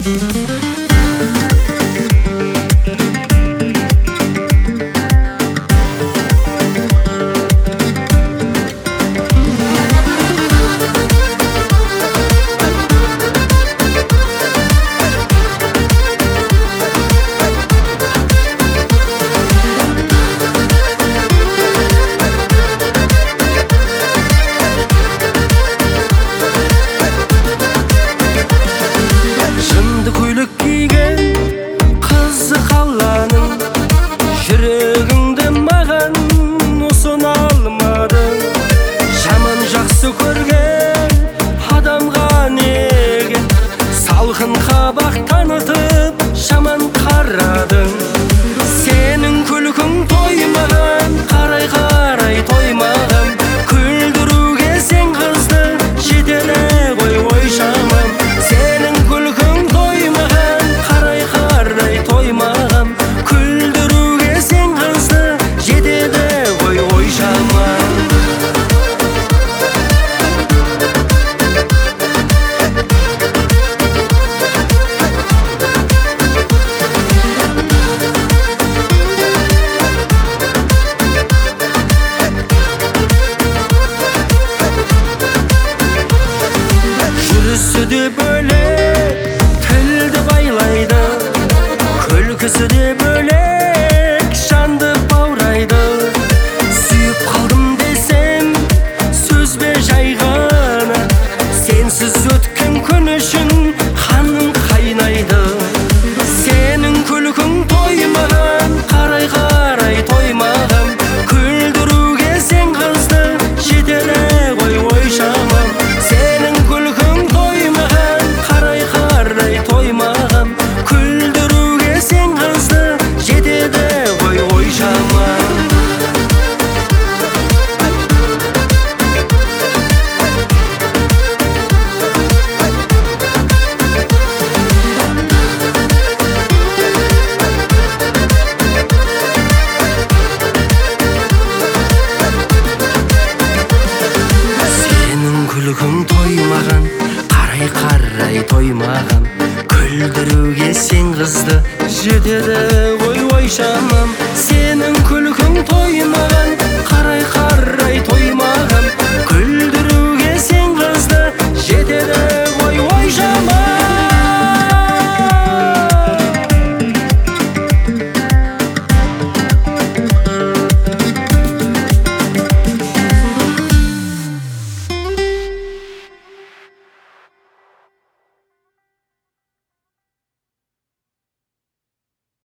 Жүрегіңді маған ұсына алмадың. Жаман жақсы көрген адамға неге салқын қабақ танытып жаман қарадың? Сенің күлкің тоймаған, қарай тоймаған. Күлдіруге сен қызды жетеді ғой ой шамам. Сенің күлкің тоймаған, қарай тоймаған. Жүрісі де бөлек, тілді байлайды. Күлкісі де бөлек, жанды баурайды. Сүйіп қалдым десем, сөз бе жай ғана. Сенсіз өткен күн үшін қаным қайнайды. Сенің күлкің тоймаған, қарай тоймаған. Күлдіруге сен қызды жетеді ғой ой шамам. Сенің күлкің тоймаған, қарай тоймаған. Күлдіруге сен қызды жетеді ғой ой шамам. Күлкің тоймаған, қарай тоймаған. Күлдіруге сен қызды жетеді ғой ой шамам. Сенің күлкің тоймаған, қарай тоймаған.